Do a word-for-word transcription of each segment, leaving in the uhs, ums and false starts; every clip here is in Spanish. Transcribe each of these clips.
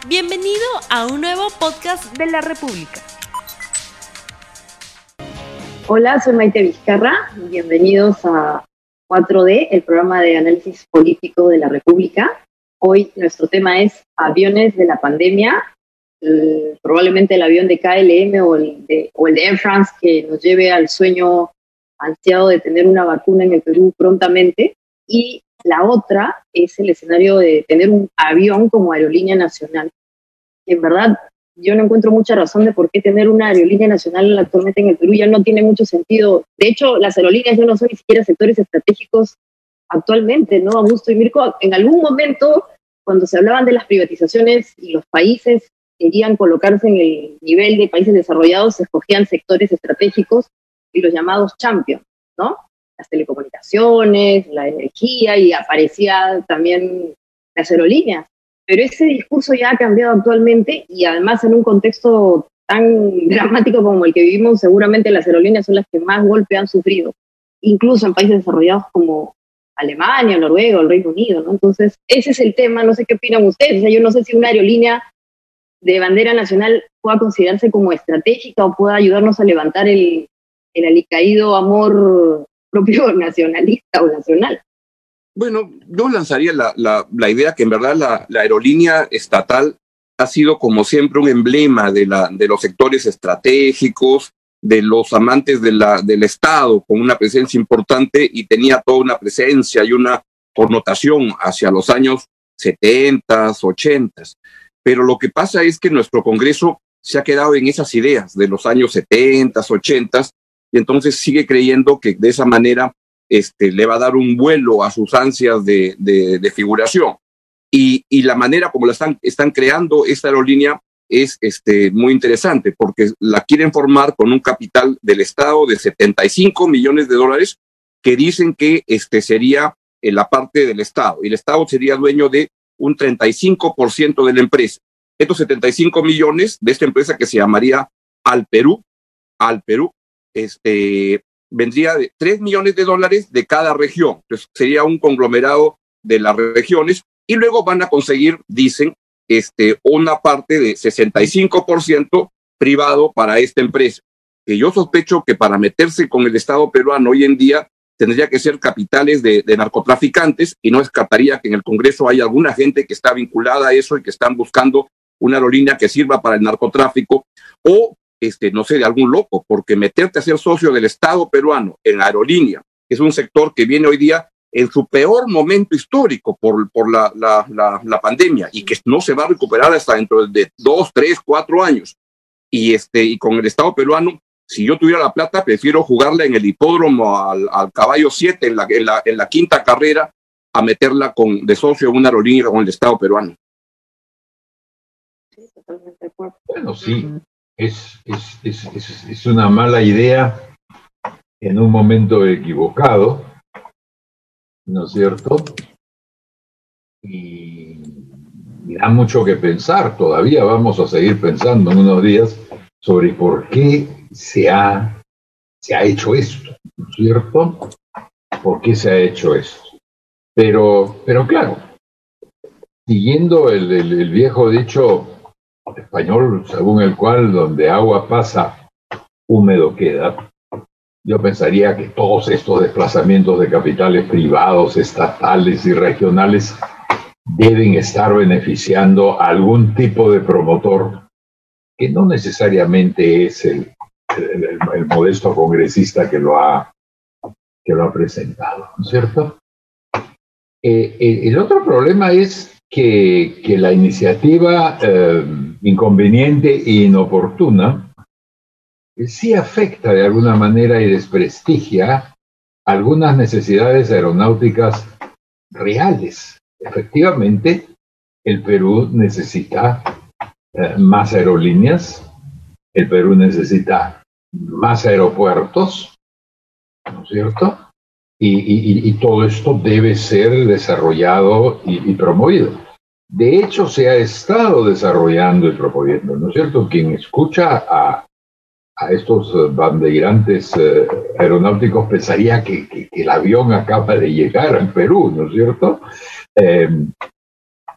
Bienvenido a un nuevo podcast de la República. Hola, soy Maite Vizcarra. Bienvenidos a cuatro D, el programa de análisis político de la República. Hoy nuestro tema es aviones de la pandemia. Eh, probablemente el avión de K L M o el de, o el de Air France que nos lleve al sueño ansiado de tener una vacuna en el Perú prontamente. Y la otra es el escenario de tener un avión como aerolínea nacional. Y en verdad, yo no encuentro mucha razón de por qué tener una aerolínea nacional actualmente en el Perú. Ya no tiene mucho sentido. De hecho, las aerolíneas ya no son ni siquiera sectores estratégicos actualmente, ¿no? Augusto y Mirko, en algún momento, cuando se hablaban de las privatizaciones y los países querían colocarse en el nivel de países desarrollados, se escogían sectores estratégicos y los llamados champions, ¿no? Las telecomunicaciones, la energía, y aparecía también las aerolíneas. Pero ese discurso ya ha cambiado actualmente, y además en un contexto tan dramático como el que vivimos, seguramente las aerolíneas son las que más golpe han sufrido, incluso en países desarrollados como Alemania, Noruega o el Reino Unido, ¿no? Entonces, ese es el tema. No sé qué opinan ustedes. O sea, yo no sé si una aerolínea de bandera nacional pueda considerarse como estratégica o pueda ayudarnos a levantar el, el alicaído amor propio nacionalista o nacional. Bueno, yo lanzaría la, la, la idea que en verdad la, la aerolínea estatal ha sido como siempre un emblema de, la, de los sectores estratégicos, de los amantes de la, del Estado, con una presencia importante, y tenía toda una presencia y una connotación hacia los años setenta, ochenta. Pero lo que pasa es que nuestro Congreso se ha quedado en esas ideas de los años setenta, ochenta, y entonces sigue creyendo que de esa manera este, le va a dar un vuelo a sus ansias de, de, de figuración. Y, y la manera como la están, están creando esta aerolínea es este, muy interesante, porque la quieren formar con un capital del Estado de setenta y cinco millones de dólares, que dicen que este, sería en la parte del Estado, y el Estado sería dueño de un treinta y cinco por ciento de la empresa. Estos setenta y cinco millones de esta empresa, que se llamaría Al Perú, Al Perú, este, vendría de tres millones de dólares de cada región. Entonces sería un conglomerado de las regiones, y luego van a conseguir, dicen, este, una parte de sesenta y cinco por ciento privado para esta empresa, que yo sospecho que para meterse con el Estado peruano hoy en día tendría que ser capitales de, de narcotraficantes, y no descartaría que en el Congreso hay alguna gente que está vinculada a eso y que están buscando una aerolínea que sirva para el narcotráfico, o este, no sé, de algún loco, porque meterte a ser socio del Estado peruano en aerolínea, que es un sector que viene hoy día en su peor momento histórico por, por la, la, la, la pandemia, y que no se va a recuperar hasta dentro de dos, tres, cuatro años. Y, este, y con el Estado peruano, si yo tuviera la plata, prefiero jugarla en el hipódromo al, al caballo siete, en la, en, la, en la quinta carrera, a meterla con, de socio en una aerolínea con el Estado peruano. Bueno, sí, es, es, es, es, es una mala idea en un momento equivocado, ¿no es cierto? Y, y da mucho que pensar. Todavía vamos a seguir pensando en unos días sobre por qué se ha, se ha hecho esto, ¿no es cierto? ¿Por qué se ha hecho esto? Pero, pero claro, siguiendo el, el, el viejo dicho español, según el cual donde agua pasa, húmedo queda, yo pensaría que todos estos desplazamientos de capitales privados, estatales y regionales deben estar beneficiando a algún tipo de promotor que no necesariamente es el, el, el, el modesto congresista que lo ha, que lo ha presentado, ¿no es cierto? Eh, el, el otro problema es que, que la iniciativa eh, inconveniente e inoportuna sí afecta de alguna manera y desprestigia algunas necesidades aeronáuticas reales. Efectivamente, el Perú necesita eh, más aerolíneas, el Perú necesita más aeropuertos, ¿no es cierto? Y, y, y todo esto debe ser desarrollado y, y promovido. De hecho, se ha estado desarrollando y promoviendo, ¿no es cierto? Quien escucha a a estos bandeirantes eh, aeronáuticos pensaría que, que, que el avión acaba de llegar al Perú, ¿no es cierto? Eh,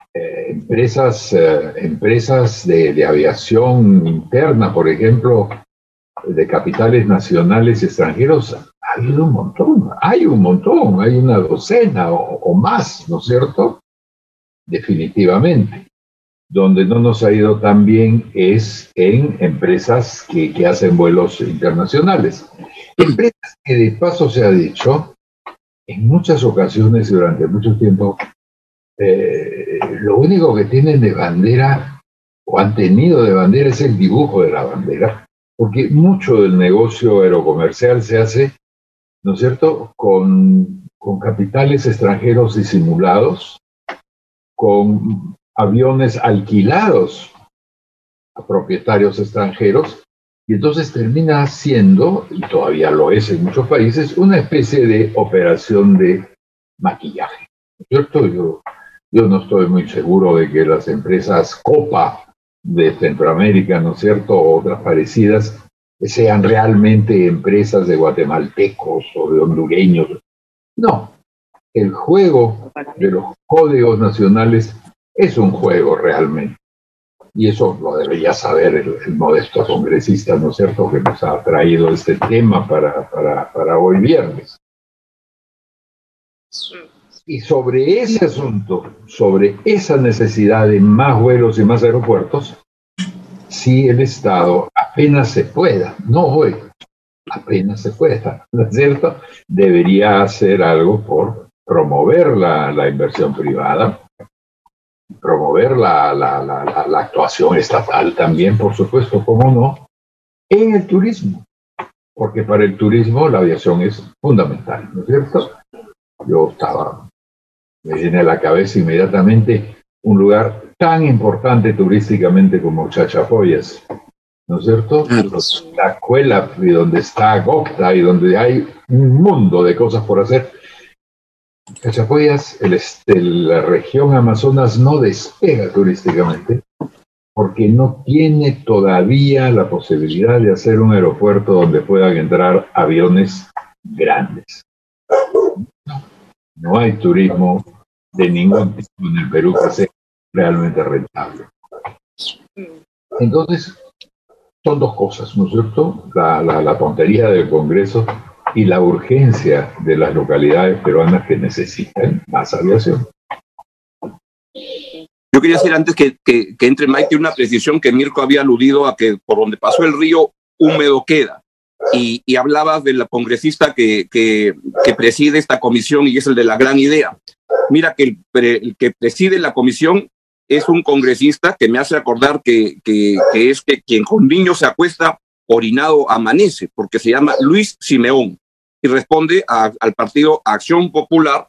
eh, empresas, eh, empresas de, de aviación interna, por ejemplo, de capitales nacionales y extranjeros, ha habido un montón, hay un montón, hay una docena o, o más, ¿no es cierto? Definitivamente. Donde no nos ha ido tan bien es en empresas que, que hacen vuelos internacionales. Empresas que, de paso se ha dicho, en muchas ocasiones durante mucho tiempo, eh, lo único que tienen de bandera o han tenido de bandera es el dibujo de la bandera, porque mucho del negocio aerocomercial se hace, ¿no es cierto?, con, con capitales extranjeros disimulados, con aviones alquilados a propietarios extranjeros, y entonces termina siendo, y todavía lo es en muchos países, una especie de operación de maquillaje. ¿No es cierto? Yo, yo no estoy muy seguro de que las empresas Copa de Centroamérica, ¿no es cierto?, o otras parecidas, sean realmente empresas de guatemaltecos o de hondureños. No, el juego de los códigos nacionales es un juego realmente. Y eso lo debería saber el, el modesto congresista, ¿no es cierto?, que nos ha traído este tema para, para, para hoy viernes. Y sobre ese asunto, sobre esa necesidad de más vuelos y más aeropuertos, si el Estado apenas se pueda, no hoy, apenas se pueda, ¿no es cierto?, debería hacer algo por promover la, la inversión privada, promover la, la, la, la, la actuación estatal también, por supuesto, cómo no, en el turismo, porque para el turismo la aviación es fundamental, ¿no es cierto? Yo estaba, me viene a la cabeza inmediatamente un lugar tan importante turísticamente como Chachapoyas, ¿no es cierto? La escuela y donde está Gocta y donde hay un mundo de cosas por hacer. Chachapoyas, el, este, la región Amazonas no despega turísticamente porque no tiene todavía la posibilidad de hacer un aeropuerto donde puedan entrar aviones grandes. No, no hay turismo de ningún tipo en el Perú que sea realmente rentable. Entonces, son dos cosas, ¿no es cierto? La, la, la tontería del Congreso y la urgencia de las localidades peruanas que necesitan más aviación. Yo quería hacer antes que, que, que entre Maite una precisión que Mirko había aludido a que por donde pasó el río húmedo queda. Y, y hablabas de la congresista que, que, que preside esta comisión y es el de la gran idea. Mira que el, pre, el que preside la comisión es un congresista que me hace acordar que, que, que es que quien con niños se acuesta, orinado amanece, porque se llama Luis Simeón y responde a, al partido Acción Popular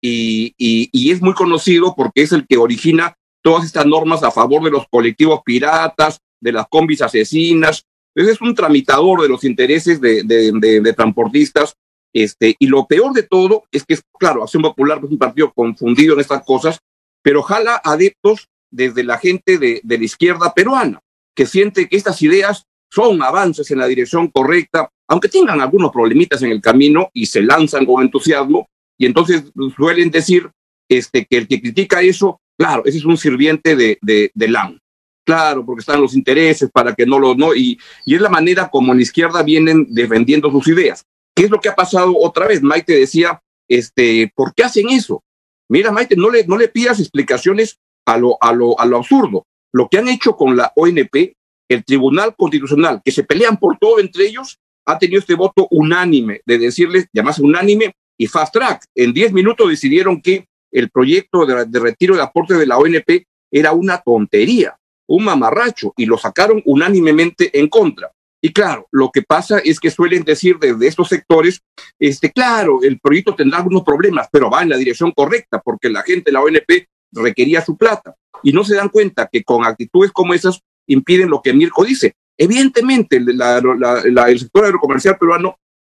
y, y, y es muy conocido porque es el que origina todas estas normas a favor de los colectivos piratas, de las combis asesinas. Entonces es un tramitador de los intereses de, de, de, de transportistas. Este, y lo peor de todo es que, claro, Acción Popular es un partido confundido en estas cosas, pero jala adeptos desde la gente de, de la izquierda peruana, que siente que estas ideas son avances en la dirección correcta, aunque tengan algunos problemitas en el camino y se lanzan con entusiasmo, y entonces suelen decir este, que el que critica eso, claro, ese es un sirviente de, de, de L A N. Claro, porque están los intereses para que no lo... no y, y es la manera como en la izquierda vienen defendiendo sus ideas. ¿Qué es lo que ha pasado otra vez? Maite decía, este, ¿por qué hacen eso? Mira, Maite, no le, no le pidas explicaciones a lo, a, lo, a lo absurdo. Lo que han hecho con la O N P, el Tribunal Constitucional, que se pelean por todo entre ellos, ha tenido este voto unánime de decirles, llamarse unánime y fast track. En diez minutos decidieron que el proyecto de, de retiro de aporte de la O N P era una tontería, un mamarracho, y lo sacaron unánimemente en contra. Y claro, lo que pasa es que suelen decir desde estos sectores, este, claro, el proyecto tendrá algunos problemas, pero va en la dirección correcta, porque la gente de la O N P requería su plata. Y no se dan cuenta que con actitudes como esas impiden lo que Mirko dice. Evidentemente, la, la, la, el sector aerocomercial peruano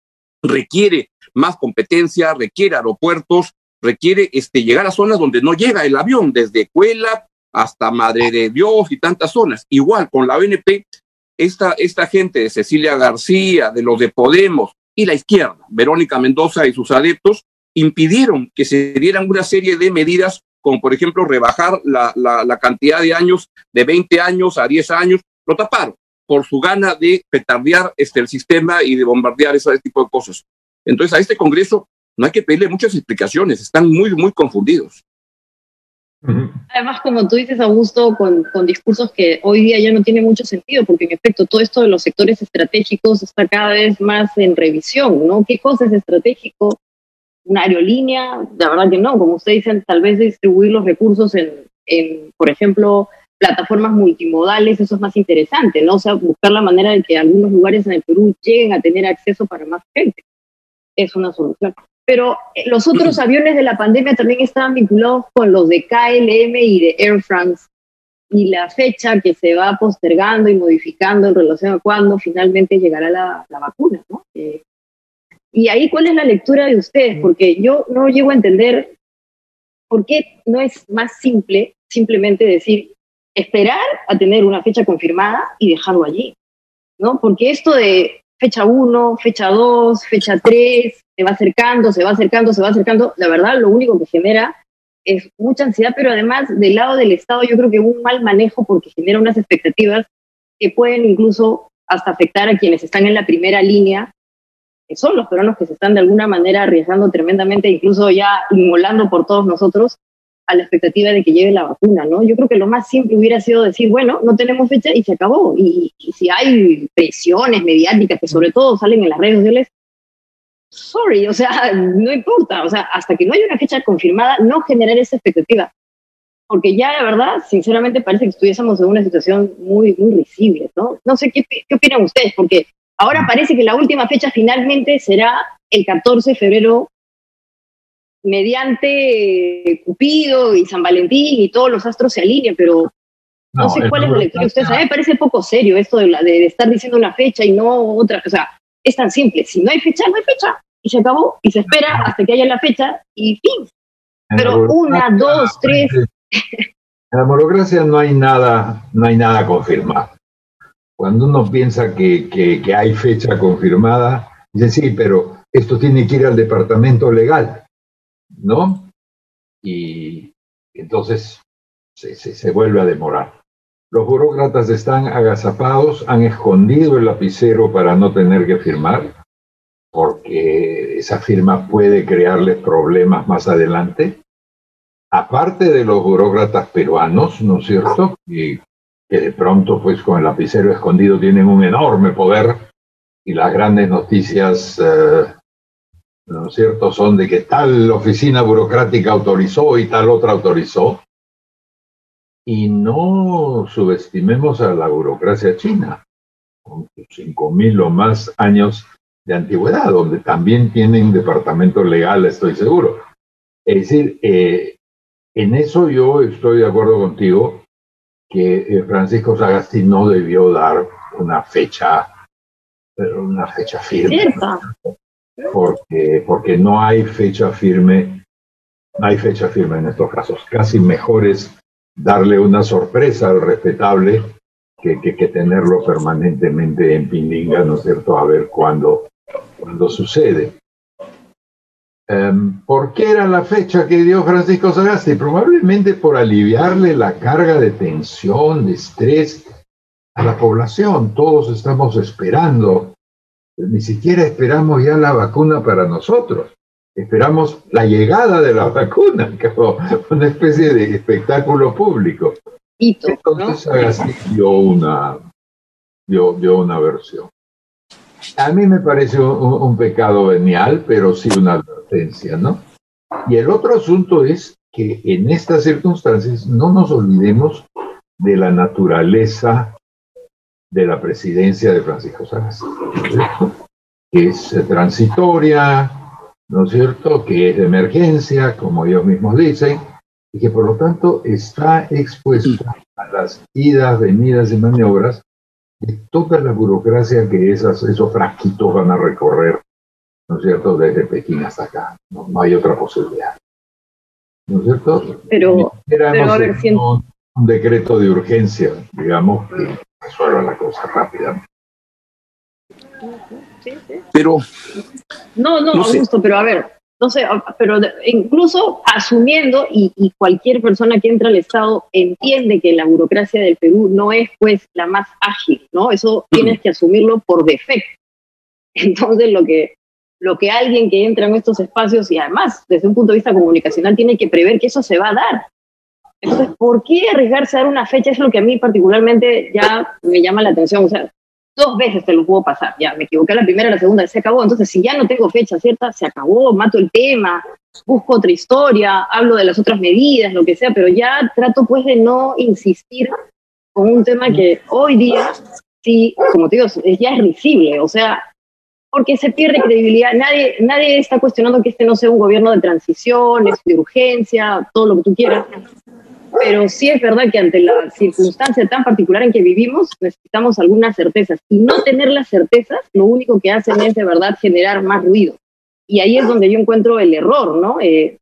requiere más competencia, requiere aeropuertos, requiere este, llegar a zonas donde no llega el avión, desde Cuela hasta Madre de Dios y tantas zonas. Igual con la O N P, esta, esta gente de Cecilia García, de los de Podemos y la izquierda, Verónica Mendoza y sus adeptos, impidieron que se dieran una serie de medidas como por ejemplo rebajar la, la, la cantidad de años de veinte años a diez años, lo taparon por su gana de petardear este, el sistema y de bombardear ese tipo de cosas. Entonces a este Congreso no hay que pedirle muchas explicaciones, están muy, muy confundidos. Además, como tú dices, Augusto, con, con discursos que hoy día ya no tienen mucho sentido, porque en efecto todo esto de los sectores estratégicos está cada vez más en revisión, ¿no? ¿Qué cosa es estratégico? ¿Una aerolínea? La verdad que no, como ustedes dicen, tal vez distribuir los recursos en, en, por ejemplo, plataformas multimodales, eso es más interesante, ¿no? O sea, buscar la manera de que algunos lugares en el Perú lleguen a tener acceso para más gente. Es una solución. Pero los otros aviones de la pandemia también estaban vinculados con los de K L M y de Air France. Y la fecha que se va postergando y modificando en relación a cuándo finalmente llegará la, la vacuna, ¿no? Eh, y ahí, ¿cuál es la lectura de ustedes? Porque yo no llego a entender por qué no es más simple simplemente decir, esperar a tener una fecha confirmada y dejarlo allí, ¿no? Porque esto de fecha uno, fecha dos, fecha tres, se va acercando, se va acercando, se va acercando, la verdad lo único que genera es mucha ansiedad, pero además del lado del Estado yo creo que un mal manejo porque genera unas expectativas que pueden incluso hasta afectar a quienes están en la primera línea, que son los peruanos que se están de alguna manera arriesgando tremendamente, incluso ya inmolando por todos nosotros a la expectativa de que llegue la vacuna, ¿no? Yo creo que lo más simple hubiera sido decir, bueno, no tenemos fecha y se acabó. Y, y si hay presiones mediáticas que sobre todo salen en las redes sociales, sorry, o sea, no importa. O sea, hasta que no haya una fecha confirmada, no generar esa expectativa. Porque ya, de verdad, sinceramente parece que estuviésemos en una situación muy, muy risible, ¿no? No sé, ¿qué, qué opinan ustedes? Porque ahora parece que la última fecha finalmente será el catorce de febrero, mediante Cupido y San Valentín y todos los astros se alinean, pero no, no sé cuál es la lectura de ustedes. A mí me parece poco serio esto de, la, de, de estar diciendo una fecha y no otra. O sea, es tan simple. Si no hay fecha, no hay fecha. Y se acabó. Y se espera hasta que haya la fecha y fin. Pero una, dos, tres. En la burocracia no hay nada, no hay nada confirmado. Cuando uno piensa que, que, que hay fecha confirmada, dice sí, pero esto tiene que ir al departamento legal, ¿no? Y entonces se, se, se vuelve a demorar. Los burócratas están agazapados, han escondido el lapicero para no tener que firmar, porque esa firma puede crearles problemas más adelante. Aparte de los burócratas peruanos, ¿no es cierto? Y que de pronto, pues, con el lapicero escondido tienen un enorme poder y las grandes noticias... Eh, ¿no es cierto?, son de que tal oficina burocrática autorizó y tal otra autorizó. Y no subestimemos a la burocracia china, con cinco mil o más años de antigüedad, donde también tienen departamento legal, estoy seguro. Es decir, eh, en eso yo estoy de acuerdo contigo, que eh, Francisco Sagasti no debió dar una fecha, una fecha firme. ¿Cierto? Porque, porque no hay fecha firme, no hay fecha firme en estos casos. Casi mejor es darle una sorpresa al respetable que, que, que tenerlo permanentemente en pilinga, ¿no es cierto?, a ver cuándo, cuándo sucede. Um, ¿Por qué era la fecha que dio Francisco Sagasti? Probablemente por aliviarle la carga de tensión, de estrés a la población. Todos estamos esperando. Ni siquiera esperamos ya la vacuna para nosotros. Esperamos la llegada de la vacuna, como una especie de espectáculo público. Hito, Entonces ¿no? Sagasti dio una, dio, dio una versión. A mí me parece un, un pecado venial, pero sí una advertencia, ¿no? Y el otro asunto es que en estas circunstancias no nos olvidemos de la naturaleza de la presidencia de Francisco Sagasti, que es transitoria, ¿no es cierto?, que es de emergencia, como ellos mismos dicen, y que por lo tanto está expuesta a las idas, venidas y maniobras de toda la burocracia que esas, esos frasquitos van a recorrer, ¿no es cierto?, desde Pekín hasta acá. No, no hay otra posibilidad, ¿no es cierto? Pero, pero a ver, si... un, un decreto de urgencia, digamos, que resuelva la cosa rápidamente. Sí, sí. Pero... No, no, no sé. Augusto, pero a ver, no sé, pero incluso asumiendo, y, y cualquier persona que entra al Estado entiende que la burocracia del Perú no es pues la más ágil, ¿no? Eso tienes que asumirlo por defecto. Entonces lo que, lo que alguien que entra en estos espacios, y además desde un punto de vista comunicacional, tiene que prever que eso se va a dar. Entonces, ¿por qué arriesgarse a dar una fecha? Es lo que a mí particularmente ya me llama la atención. O sea, dos veces te lo puedo pasar, ya, me equivoqué la primera, la segunda, se acabó. Entonces, si ya no tengo fecha cierta, se acabó, mato el tema, busco otra historia, hablo de las otras medidas, lo que sea, pero ya trato pues de no insistir con un tema que hoy día, sí, como te digo, ya es risible, o sea, porque se pierde credibilidad. Nadie, nadie está cuestionando que este no sea un gobierno de transición, es de urgencia, todo lo que tú quieras. Pero sí es verdad que ante la circunstancia tan particular en que vivimos, necesitamos algunas certezas. Y no tener las certezas, lo único que hacen es de verdad generar más ruido. Y ahí es donde yo encuentro el error, ¿no? Eh,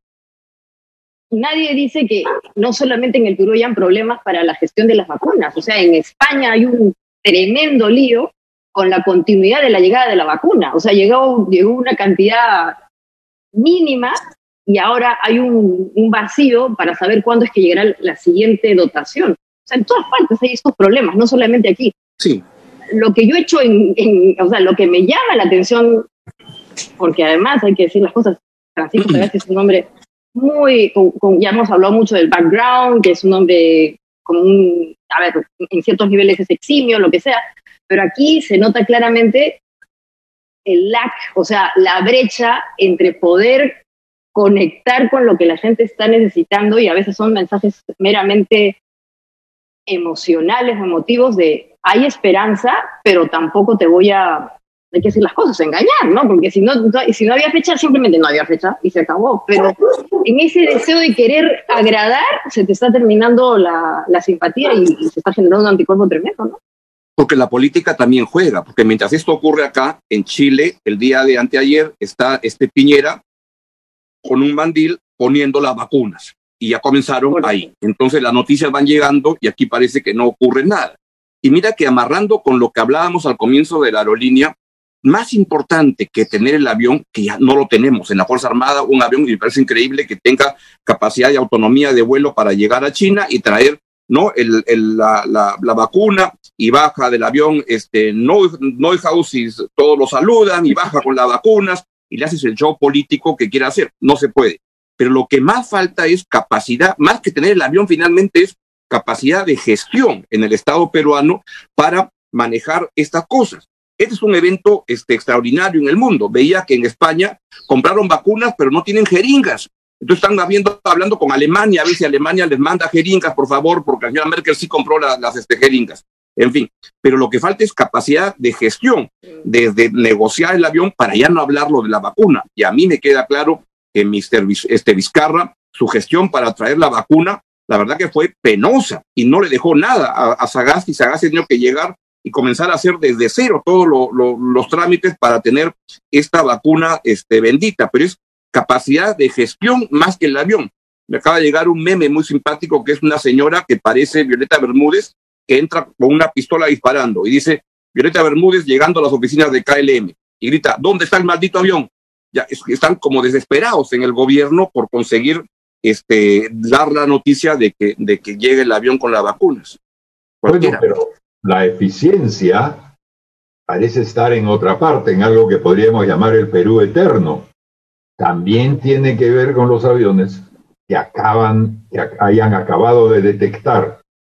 nadie dice que no solamente en el Perú hayan problemas para la gestión de las vacunas. O sea, en España hay un tremendo lío con la continuidad de la llegada de la vacuna. O sea, llegó, llegó una cantidad mínima y ahora hay un, un vacío para saber cuándo es que llegará la siguiente dotación. O sea, en todas partes hay estos problemas, no solamente aquí. Sí. Lo que yo he hecho, en, en, o sea, lo que me llama la atención, porque además hay que decir las cosas, Francisco Sagasti es un hombre muy, con, con, ya hemos hablado mucho del background, que es un hombre con un, a ver, en ciertos niveles es eximio, lo que sea, pero aquí se nota claramente el lag, o sea, la brecha entre poder conectar con lo que la gente está necesitando, y a veces son mensajes meramente emocionales o emotivos de hay esperanza, pero tampoco te voy a, hay que decir las cosas, engañar, ¿no? Porque si no, si no había fecha, simplemente no había fecha y se acabó. Pero en ese deseo de querer agradar, se te está terminando la, la simpatía y, y se está generando un anticuerpo tremendo, ¿no? Porque la política también juega, porque mientras esto ocurre acá, en Chile, el día de anteayer, está este Piñera con un mandil poniendo las vacunas, y ya comenzaron bueno. ahí. Entonces las noticias van llegando y aquí parece que no ocurre nada. Y mira que amarrando con lo que hablábamos al comienzo de la aerolínea, más importante que tener el avión, que ya no lo tenemos en la Fuerza Armada, un avión, y me parece increíble que tenga capacidad y autonomía de vuelo para llegar a China y traer, ¿no? el, el, la, la, la vacuna, y baja del avión, este, Neuhaus, y todos lo saludan, y baja con las vacunas, y le haces el show político que quiere hacer. No se puede. Pero lo que más falta es capacidad, más que tener el avión finalmente, es capacidad de gestión en el Estado peruano para manejar estas cosas. Este es un evento este, extraordinario en el mundo. Veía que en España compraron vacunas, pero no tienen jeringas. Entonces están habiendo, hablando con Alemania, a ver si Alemania les manda jeringas, por favor, porque la señora Merkel sí compró la, las este, jeringas. En fin, pero lo que falta es capacidad de gestión, desde negociar el avión para ya no hablarlo de la vacuna. Y a mí me queda claro que mister Este, Vizcarra, su gestión para traer la vacuna, la verdad que fue penosa y no le dejó nada a, a Sagasti. Sagasti tenía que llegar y comenzar a hacer desde cero todos lo, lo, los trámites para tener esta vacuna este, bendita, pero es capacidad de gestión más que el avión. Me acaba de llegar un meme muy simpático que es una señora que parece Violeta Bermúdez, que entra con una pistola disparando y dice, Violeta Bermúdez llegando a las oficinas de K L M y grita, ¿dónde está el maldito avión? Ya es, están como desesperados en el gobierno por conseguir este, dar la noticia de que, de que llegue el avión con las vacunas. Bueno, pero la eficiencia parece estar en otra parte, en algo que podríamos llamar el Perú eterno. También tiene que ver con los aviones que acaban, que hayan acabado de detectar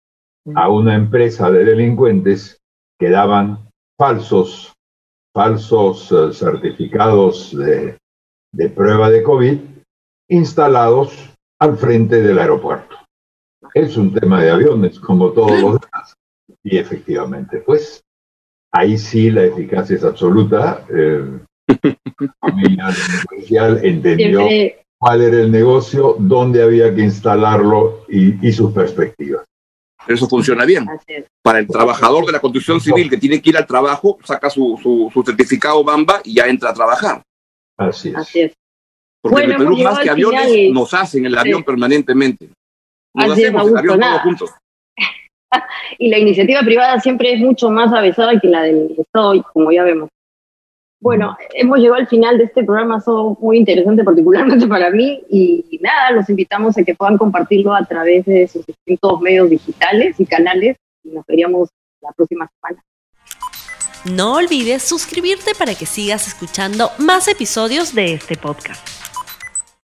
a una empresa de delincuentes que daban falsos, falsos uh, certificados de, de prueba de COVID instalados al frente del aeropuerto. Es un tema de aviones, como todos los demás. Y efectivamente, pues, ahí sí la eficacia es absoluta. Eh, la familia judicial entendió Siempre... cuál era el negocio, dónde había que instalarlo y, y sus perspectivas. Eso funciona bien. Para el trabajador de la construcción civil que tiene que ir al trabajo, saca su, su, su certificado Bamba y ya entra a trabajar. Así es. Así es. Porque bueno, en el Perú, más que aviones, final, nos hacen el avión sí. permanentemente. Nos Así hacemos es, el avión nada. todos juntos. Y la iniciativa privada siempre es mucho más avesada que la del Estado, como ya vemos. Bueno, hemos llegado al final de este programa, son muy interesante particularmente para mí, y nada, los invitamos a que puedan compartirlo a través de sus distintos medios digitales y canales, y nos veríamos la próxima semana. No olvides suscribirte para que sigas escuchando más episodios de este podcast.